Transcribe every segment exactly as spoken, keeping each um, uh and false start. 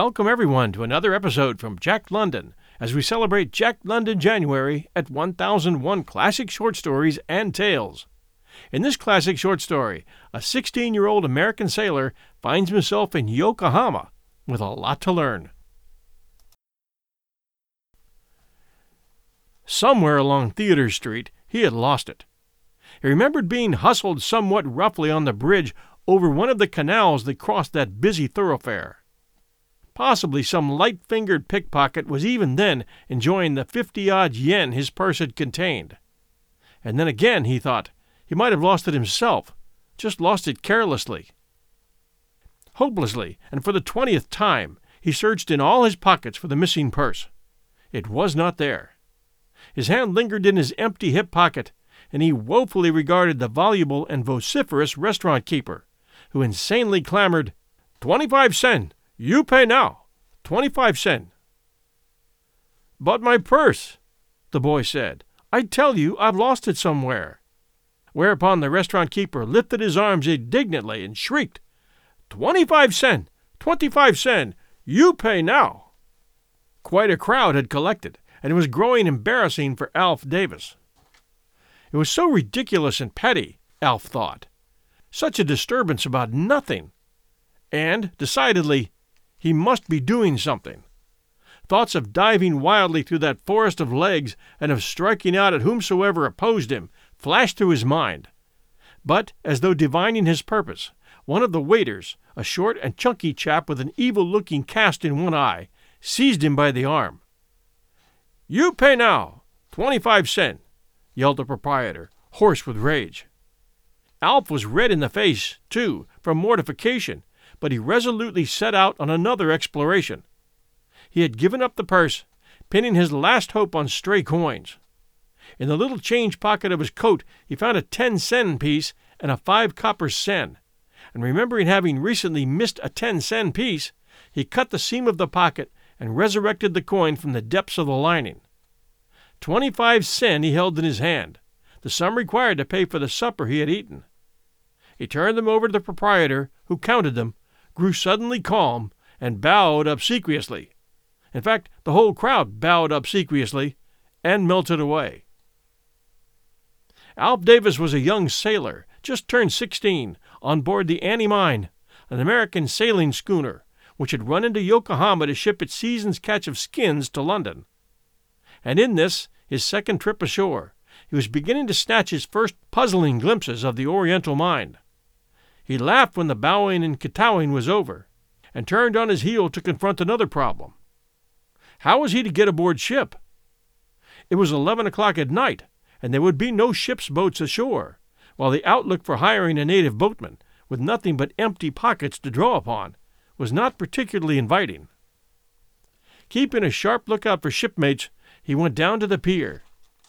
Welcome everyone to another episode from Jack London as we celebrate Jack London January at one thousand one Classic Short Stories and Tales. In this classic short story, a sixteen-year-old American sailor finds himself in Yokohama with a lot to learn. Somewhere along Theater Street, he had lost it. He remembered being hustled somewhat roughly on the bridge over one of the canals that crossed that busy thoroughfare. Possibly some light-fingered pickpocket was even then enjoying the fifty-odd yen his purse had contained. And then again, he thought, he might have lost it himself, just lost it carelessly. Hopelessly, and for the twentieth time, he searched in all his pockets for the missing purse. It was not there. His hand lingered in his empty hip pocket, and he woefully regarded the voluble and vociferous restaurant keeper, who insanely clamored, "Twenty-five sen! You pay now! Twenty-five sen!" "But my purse," the boy said. "I tell you I've lost it somewhere." Whereupon the restaurant keeper lifted his arms indignantly and shrieked, "Twenty-five sen! Twenty-five sen! You pay now!" Quite a crowd had collected, and it was growing embarrassing for Alf Davis. It was so ridiculous and petty, Alf thought. Such a disturbance about nothing. And, decidedly, he must be doing something. Thoughts of diving wildly through that forest of legs and of striking out at whomsoever opposed him flashed through his mind. But, as though divining his purpose, one of the waiters, a short and chunky chap with an evil-looking cast in one eye, seized him by the arm. "You pay now! Twenty-five sen!" yelled the proprietor, hoarse with rage. Alf was red in the face, too, from mortification, but he resolutely set out on another exploration. He had given up the purse, pinning his last hope on stray coins. In the little change pocket of his coat he found a ten-sen piece and a five-copper sen, and remembering having recently missed a ten-sen piece, he cut the seam of the pocket and resurrected the coin from the depths of the lining. Twenty-five sen he held in his hand, the sum required to pay for the supper he had eaten. He turned them over to the proprietor, who counted them, grew suddenly calm, and bowed obsequiously. In fact, the whole crowd bowed obsequiously, and melted away. Alf Davis was a young sailor, just turned sixteen, on board the Annie Mine, an American sailing schooner, which had run into Yokohama to ship its season's catch of skins to London. And in this, his second trip ashore, he was beginning to snatch his first puzzling glimpses of the Oriental mind. He laughed when the bowing and kowtowing was over, and turned on his heel to confront another problem. How was he to get aboard ship? It was eleven o'clock at night, and there would be no ship's boats ashore, while the outlook for hiring a native boatman, with nothing but empty pockets to draw upon, was not particularly inviting. Keeping a sharp lookout for shipmates, he went down to the pier.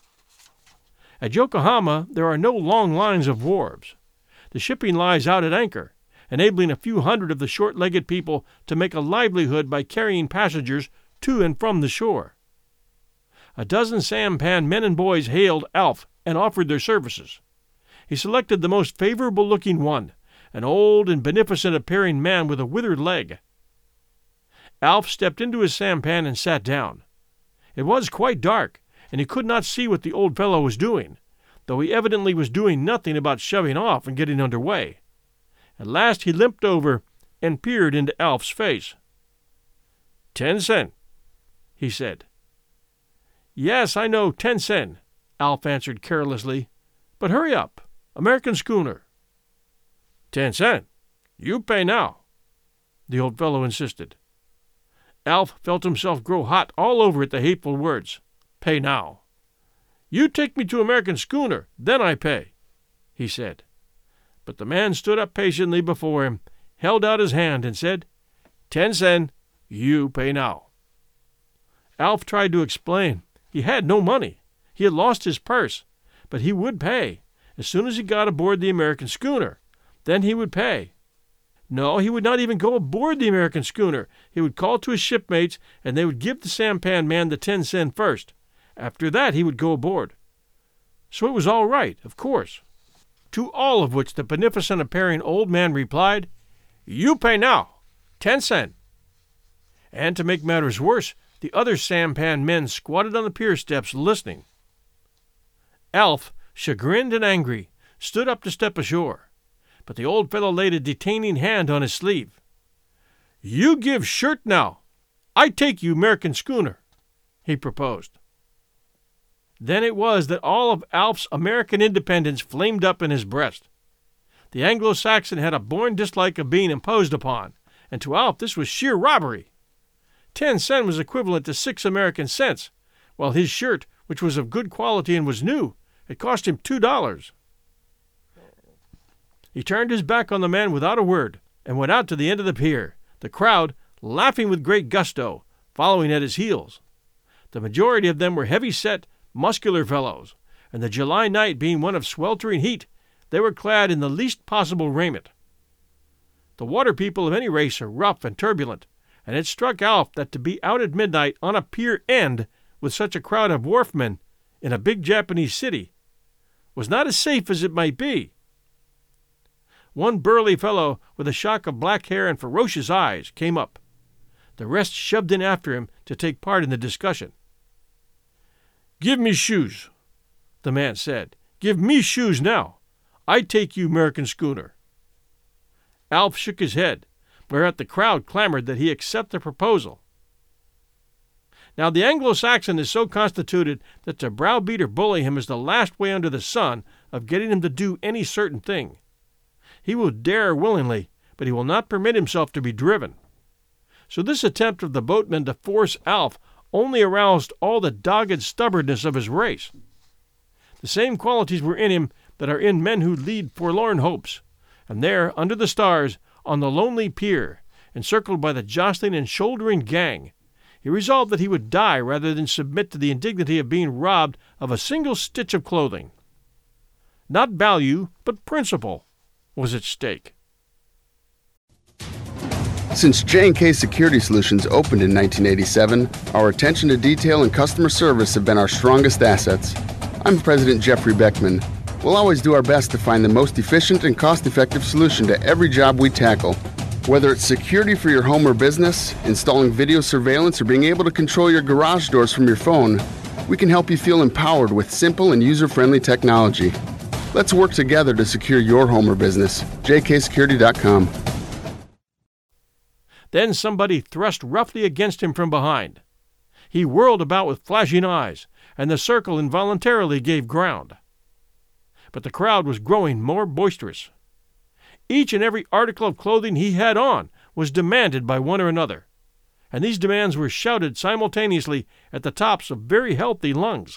At Yokohama there are no long lines of wharves. The shipping lies out at anchor, enabling a few hundred of the short-legged people to make a livelihood by carrying passengers to and from the shore. A dozen sampan men and boys hailed Alf and offered their services. He selected the most favorable-looking one, an old and beneficent-appearing man with a withered leg. Alf stepped into his sampan and sat down. It was quite dark, and he could not see what the old fellow was doing, though he evidently was doing nothing about shoving off and getting under way. At last he limped over and peered into Alf's face. "Ten sen," he said. "Yes, I know, ten sen," Alf answered carelessly. "But hurry up. American schooner." "Ten sen. You pay now," the old fellow insisted. Alf felt himself grow hot all over at the hateful words. "Pay now." "You take me to American schooner, then I pay," he said. But the man stood up patiently before him, held out his hand, and said, "Ten sen, you pay now." Alf tried to explain. He had no money. He had lost his purse, but he would pay, as soon as he got aboard the American schooner. Then he would pay. No, he would not even go aboard the American schooner. He would call to his shipmates, and they would give the sampan man the ten sen first. After that he would go aboard. So it was all right, of course. To all of which the beneficent-appearing old man replied, "You pay now, ten sen." And to make matters worse, the other sampan men squatted on the pier steps listening. Alf, chagrined and angry, stood up to step ashore, but the old fellow laid a detaining hand on his sleeve. "You give shirt now. I take you American schooner," he proposed. Then it was that all of Alf's American independence flamed up in his breast. The Anglo-Saxon had a born dislike of being imposed upon, and to Alf this was sheer robbery. Ten sen was equivalent to six American cents, while his shirt, which was of good quality and was new, had cost him two dollars. He turned his back on the man without a word and went out to the end of the pier, the crowd, laughing with great gusto, following at his heels. The majority of them were heavy-set, muscular fellows, and the July night being one of sweltering heat, they were clad in the least possible raiment. The water people of any race are rough and turbulent, and it struck Alf that to be out at midnight on a pier end with such a crowd of wharfmen in a big Japanese city was not as safe as it might be. One burly fellow with a shock of black hair and ferocious eyes came up. The rest shoved in after him to take part in the discussion. "Give me shoes," the man said. "Give me shoes now. I take you American schooner." Alf shook his head, whereat the crowd clamored that he accept the proposal. Now the Anglo-Saxon is so constituted that to browbeat or bully him is the last way under the sun of getting him to do any certain thing. He will dare willingly, but he will not permit himself to be driven. So this attempt of the boatmen to force Alf only aroused all the dogged stubbornness of his race. The same qualities were in him that are in men who lead forlorn hopes, and there, under the stars, on the lonely pier, encircled by the jostling and shouldering gang, he resolved that he would die rather than submit to the indignity of being robbed of a single stitch of clothing. Not value, but principle, was at stake. Since J and K Security Solutions opened in nineteen eighty-seven, our attention to detail and customer service have been our strongest assets. I'm President Jeffrey Beckman. We'll always do our best to find the most efficient and cost-effective solution to every job we tackle. Whether it's security for your home or business, installing video surveillance, or being able to control your garage doors from your phone, we can help you feel empowered with simple and user-friendly technology. Let's work together to secure your home or business. J K security dot com. Then somebody thrust roughly against him from behind. He whirled about with flashing eyes, and the circle involuntarily gave ground. But the crowd was growing more boisterous. Each and every article of clothing he had on was demanded by one or another, and these demands were shouted simultaneously at the tops of very healthy lungs.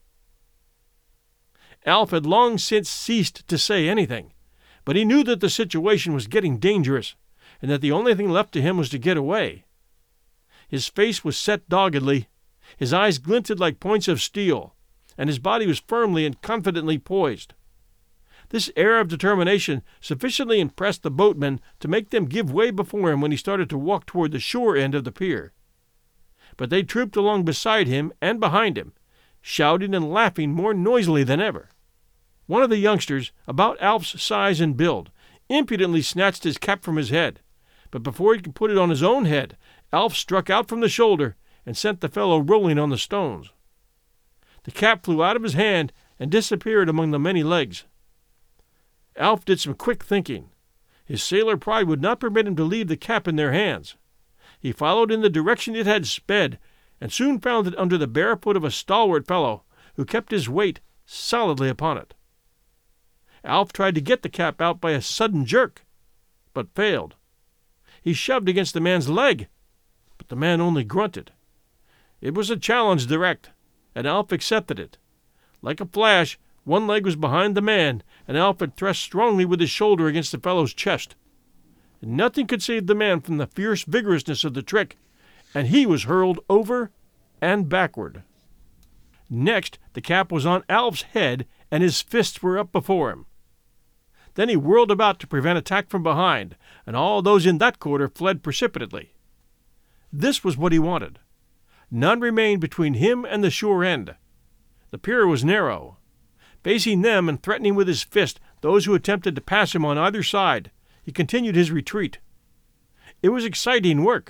Alf had long since ceased to say anything, but he knew that the situation was getting dangerous, and that the only thing left to him was to get away. His face was set doggedly, his eyes glinted like points of steel, and his body was firmly and confidently poised. This air of determination sufficiently impressed the boatmen to make them give way before him when he started to walk toward the shore end of the pier. But they trooped along beside him and behind him, shouting and laughing more noisily than ever. One of the youngsters, about Alf's size and build, impudently snatched his cap from his head, but before he could put it on his own head, Alf struck out from the shoulder and sent the fellow rolling on the stones. The cap flew out of his hand and disappeared among the many legs. Alf did some quick thinking. His sailor pride would not permit him to leave the cap in their hands. He followed in the direction it had sped, and soon found it under the bare foot of a stalwart fellow who kept his weight solidly upon it. Alf tried to get the cap out by a sudden jerk, but failed. He shoved against the man's leg, but the man only grunted. It was a challenge direct, and Alf accepted it. Like a flash, one leg was behind the man, and Alf had thrust strongly with his shoulder against the fellow's chest. Nothing could save the man from the fierce vigorousness of the trick, and he was hurled over and backward. Next, the cap was on Alf's head, and his fists were up before him. Then he whirled about to prevent attack from behind, and all those in that quarter fled precipitately. This was what he wanted. None remained between him and the shore end. The pier was narrow. Facing them and threatening with his fist those who attempted to pass him on either side, he continued his retreat. It was exciting work,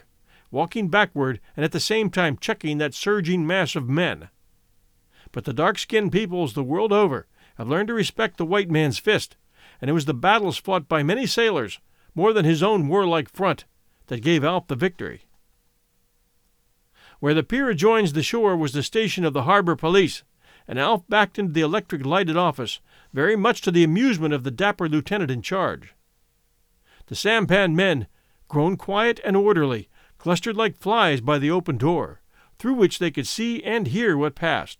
walking backward and at the same time checking that surging mass of men. But the dark-skinned peoples the world over have learned to respect the white man's fist, and it was the battles fought by many sailors, more than his own warlike front, that gave Alf the victory. Where the pier adjoins the shore was the station of the harbor police, and Alf backed into the electric-lighted office, very much to the amusement of the dapper lieutenant in charge. The sampan men, grown quiet and orderly, clustered like flies by the open door, through which they could see and hear what passed.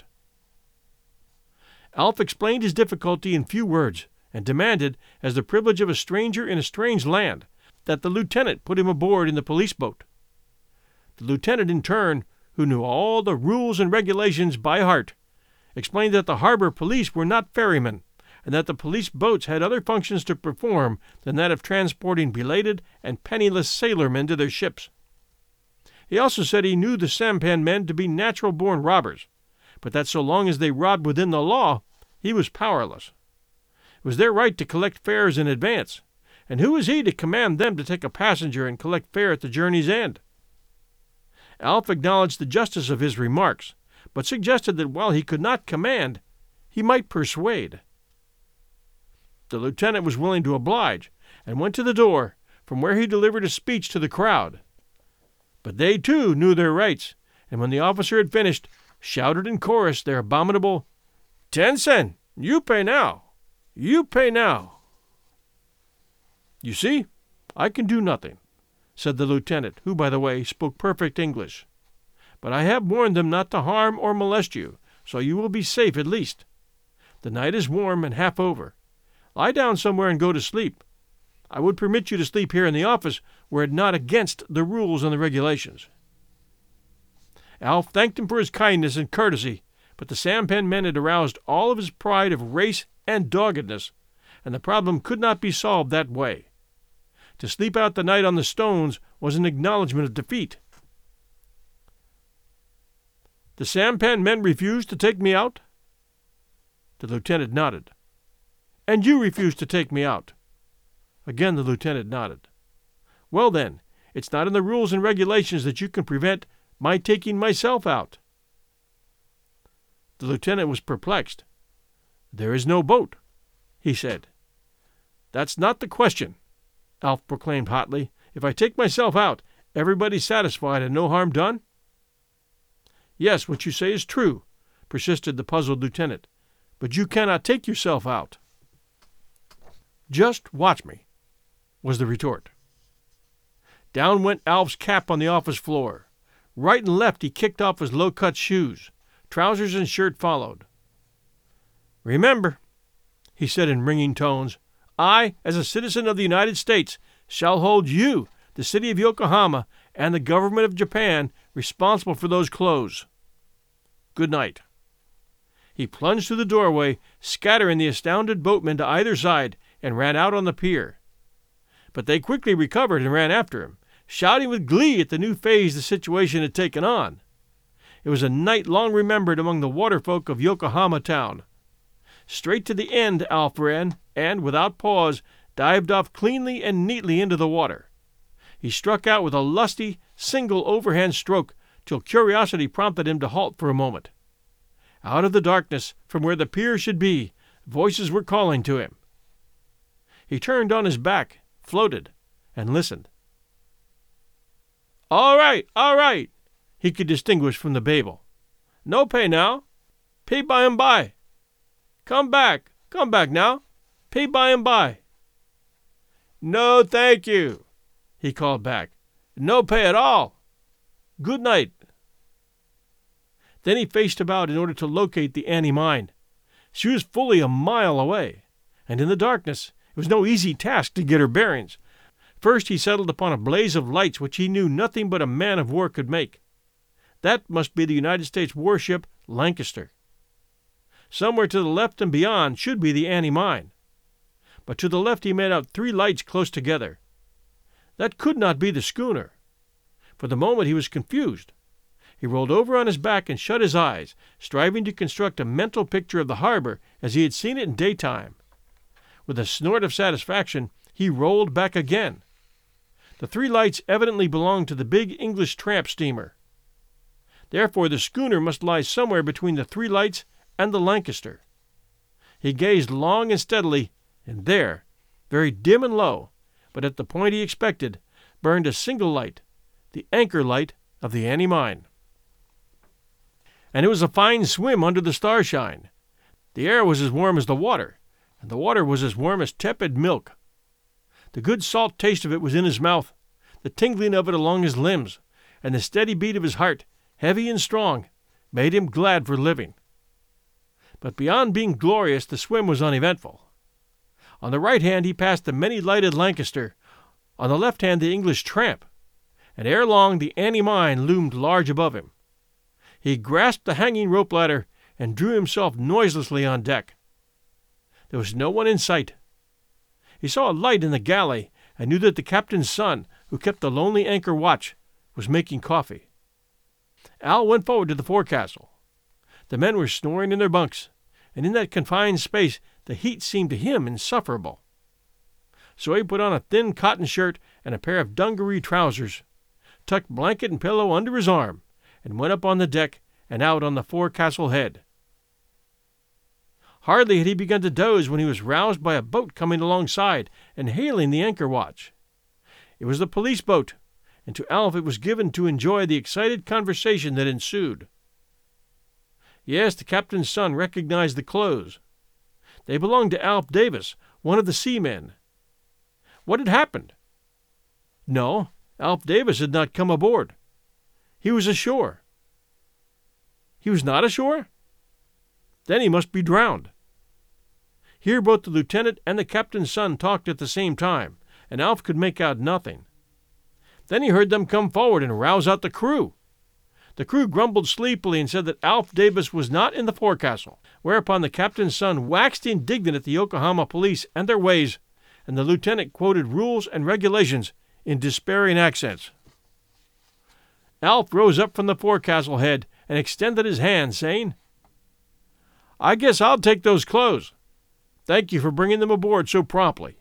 Alf explained his difficulty in few words, and demanded, as the privilege of a stranger in a strange land, that the lieutenant put him aboard in the police boat. The lieutenant, in turn, who knew all the rules and regulations by heart, explained that the harbor police were not ferrymen, and that the police boats had other functions to perform than that of transporting belated and penniless sailormen to their ships. He also said he knew the sampan men to be natural-born robbers, but that so long as they robbed within the law, he was powerless. It was their right to collect fares in advance, and who was he to command them to take a passenger and collect fare at the journey's end? Alf acknowledged the justice of his remarks, but suggested that while he could not command, he might persuade. The lieutenant was willing to oblige, and went to the door, from where he delivered a speech to the crowd. But they, too, knew their rights, and when the officer had finished, shouted in chorus their abominable, "Ten sen, you pay now! You pay now!" "You see, I can do nothing," said the lieutenant, who, by the way, spoke perfect English. "But I have warned them not to harm or molest you, so you will be safe at least. The night is warm and half over. Lie down somewhere and go to sleep. I would permit you to sleep here in the office were it not against the rules and the regulations." Alf thanked him for his kindness and courtesy, but the sampan men had aroused all of his pride of race and doggedness, and the problem could not be solved that way. To sleep out the night on the stones was an acknowledgment of defeat. "The sampan men refused to take me out?" The lieutenant nodded. "And you refused to take me out?" Again the lieutenant nodded. "Well, then, it's not in the rules and regulations that you can prevent my taking myself out." The lieutenant was perplexed. "There is no boat," he said. "That's not the question," Alf proclaimed hotly. "If I take myself out, everybody satisfied and no harm done?" "Yes, what you say is true," persisted the puzzled lieutenant. "But you cannot take yourself out." "Just watch me," was the retort. Down went Alf's cap on the office floor. Right and left he kicked off his low-cut shoes. Trousers and shirt followed. "Remember," he said in ringing tones, "I, as a citizen of the United States, shall hold you, the city of Yokohama, and the government of Japan responsible for those clothes. Good night." He plunged through the doorway, scattering the astounded boatmen to either side, and ran out on the pier. But they quickly recovered and ran after him, shouting with glee at the new phase the situation had taken on. It was a night long remembered among the waterfolk of Yokohama town. Straight to the end Alf ran, and, without pause, dived off cleanly and neatly into the water. He struck out with a lusty, single overhand stroke, till curiosity prompted him to halt for a moment. Out of the darkness, from where the pier should be, voices were calling to him. He turned on his back, floated, and listened. "All right, all right," he could distinguish from the babel. "No pay now. Pay by and by. Come back, come back now. Pay by and by." "No, thank you," he called back. "No pay at all. Good night." Then he faced about in order to locate the Annie Mine. She was fully a mile away, and in the darkness it was no easy task to get her bearings. First he settled upon a blaze of lights which he knew nothing but a man of war could make. That must be the United States warship Lancaster. Somewhere to the left and beyond should be the Annie Mine. But to the left he made out three lights close together. That could not be the schooner. For the moment he was confused. He rolled over on his back and shut his eyes, striving to construct a mental picture of the harbor as he had seen it in daytime. With a snort of satisfaction, he rolled back again. The three lights evidently belonged to the big English tramp steamer. Therefore the schooner must lie somewhere between the three lights and the Lancaster. He gazed long and steadily, and there, very dim and low, but at the point he expected, burned a single light, the anchor light of the Annie Mine. And it was a fine swim under the starshine. The air was as warm as the water, and the water was as warm as tepid milk. The good salt taste of it was in his mouth, the tingling of it along his limbs, and the steady beat of his heart, heavy and strong, made him glad for living. But beyond being glorious, the swim was uneventful. On the right hand he passed the many-lighted Lancaster, on the left hand the English tramp, and ere long the Annie Mine loomed large above him. He grasped the hanging rope ladder and drew himself noiselessly on deck. There was no one in sight. He saw a light in the galley and knew that the captain's son, who kept the lonely anchor watch, was making coffee. Al went forward to the forecastle. The men were snoring in their bunks, and in that confined space the heat seemed to him insufferable. So he put on a thin cotton shirt and a pair of dungaree trousers, tucked blanket and pillow under his arm, and went up on the deck and out on the forecastle head. Hardly had he begun to doze when he was roused by a boat coming alongside and hailing the anchor watch. It was the police boat, and to Alf it was given to enjoy the excited conversation that ensued. Yes, the captain's son recognized the clothes. They belonged to Alf Davis, one of the seamen. What had happened? No, Alf Davis had not come aboard. He was ashore. He was not ashore? Then he must be drowned. Here both the lieutenant and the captain's son talked at the same time, and Alf could make out nothing. Then he heard them come forward and rouse out the crew. The crew grumbled sleepily and said that Alf Davis was not in the forecastle, whereupon the captain's son waxed indignant at the Yokohama police and their ways, and the lieutenant quoted rules and regulations in despairing accents. Alf rose up from the forecastle head and extended his hand, saying, "I guess I'll take those clothes. Thank you for bringing them aboard so promptly."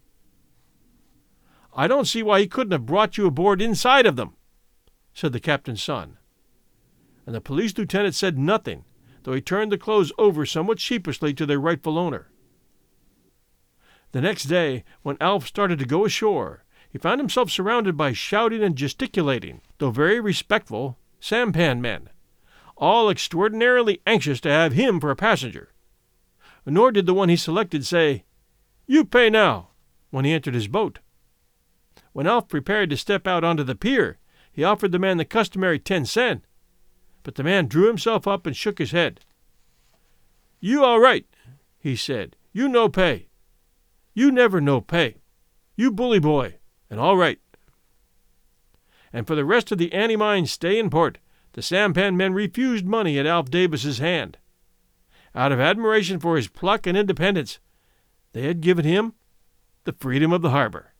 "I don't see why he couldn't have brought you aboard inside of them," said the captain's son. And the police lieutenant said nothing, though he turned the clothes over somewhat sheepishly to their rightful owner. The next day, when Alf started to go ashore, he found himself surrounded by shouting and gesticulating, though very respectful, sampan men, all extraordinarily anxious to have him for a passenger. Nor did the one he selected say, "You pay now," when he entered his boat. When Alf prepared to step out onto the pier, he offered the man the customary ten sen, but the man drew himself up and shook his head. "You all right," he said. "You no pay. You never no pay. You bully boy, and all right." And for the rest of the Annie Mine's stay in port, the sampan men refused money at Alf Davis's hand. Out of admiration for his pluck and independence, they had given him the freedom of the harbor.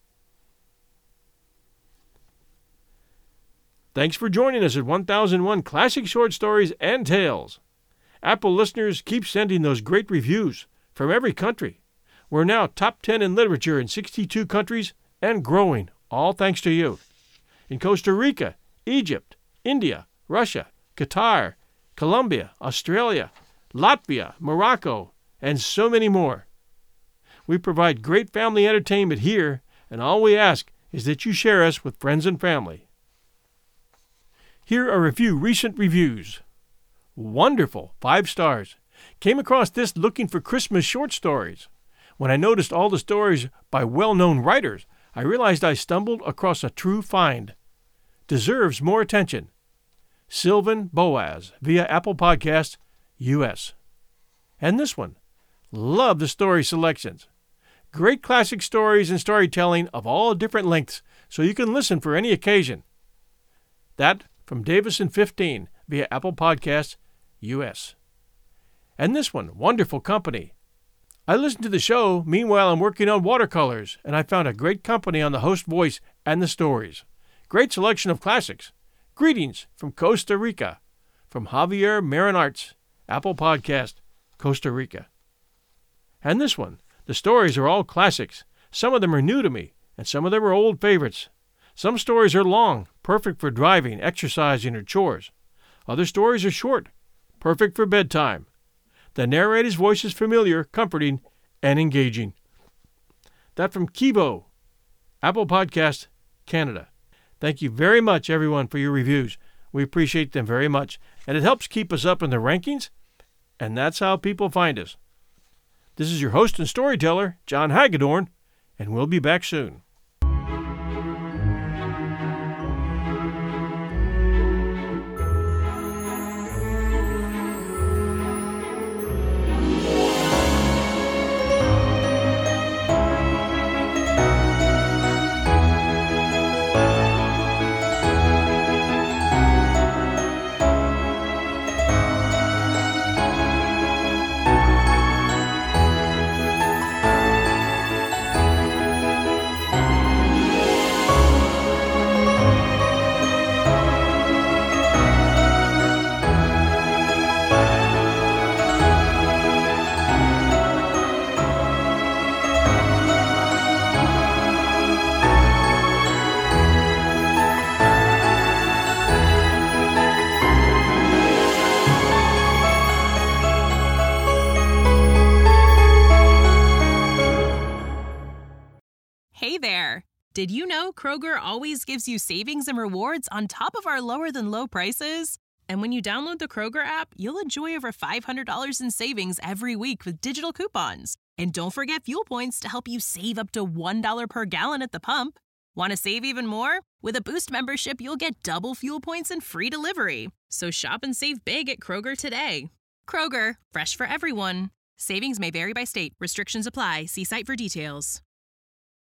Thanks for joining us at one thousand one Classic Short Stories and Tales. Apple listeners, keep sending those great reviews from every country. We're now top ten in literature in sixty-two countries and growing, all thanks to you. In Costa Rica, Egypt, India, Russia, Qatar, Colombia, Australia, Latvia, Morocco, and so many more. We provide great family entertainment here, and all we ask is that you share us with friends and family. Here are a few recent reviews. Wonderful, five stars. Came across this looking for Christmas short stories. When I noticed all the stories by well-known writers, I realized I stumbled across a true find. Deserves more attention. Sylvan Boaz, via Apple Podcasts, U S And this one. Love the story selections. Great classic stories and storytelling of all different lengths, so you can listen for any occasion. That from Davison fifteen, via Apple Podcasts, U S And this one, Wonderful Company. I listen to the show, meanwhile I'm working on watercolors, and I found a great company on the host voice and the stories. Great selection of classics. Greetings from Costa Rica. From Javier Marinarts, Apple Podcast, Costa Rica. And this one, the stories are all classics. Some of them are new to me, and some of them are old favorites. Some stories are long, perfect for driving, exercising, or chores. Other stories are short, perfect for bedtime. The narrator's voice is familiar, comforting, and engaging. That from Kibo, Apple Podcast, Canada. Thank you very much, everyone, for your reviews. We appreciate them very much, and it helps keep us up in the rankings, and that's how people find us. This is your host and storyteller, John Hagedorn, and we'll be back soon. Hey there! Did you know Kroger always gives you savings and rewards on top of our lower-than-low prices? And when you download the Kroger app, you'll enjoy over five hundred dollars in savings every week with digital coupons. And don't forget fuel points to help you save up to one dollar per gallon at the pump. Want to save even more? With a Boost membership, you'll get double fuel points and free delivery. So shop and save big at Kroger today. Kroger, fresh for everyone. Savings may vary by state. Restrictions apply. See site for details.